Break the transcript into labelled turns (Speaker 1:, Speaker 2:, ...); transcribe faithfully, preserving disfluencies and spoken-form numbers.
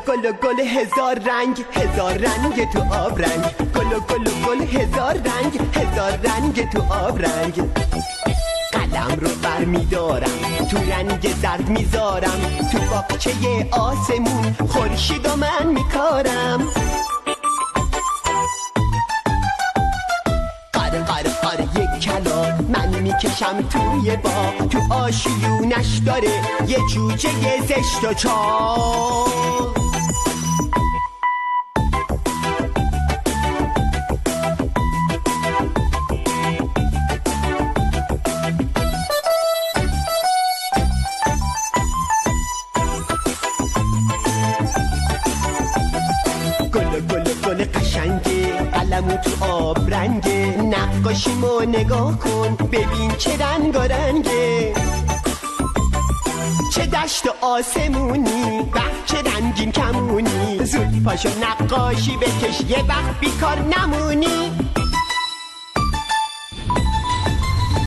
Speaker 1: گل و گل هزار رنگ، هزار رنگ تو آب رنگ. گل و گل و گل هزار رنگ، هزار رنگ تو آب رنگ. قلم رو بر میدارم، تو رنگ زرد میذارم، تو باغچه آسمون خورشید و من میکارم. قاره قاره قاره یک کلام من میکشم توی باغ، تو آشیونش داره یه جوجه زشت و چاق. قلمو تو آب رنگه، نقاشیمو نگاه کن ببین چه رنگارنگه. چه دشت و آسمونی، وقت چه رنگین کمونی. زود پاشو نقاشی بکش یه وقت بیکار نمونی.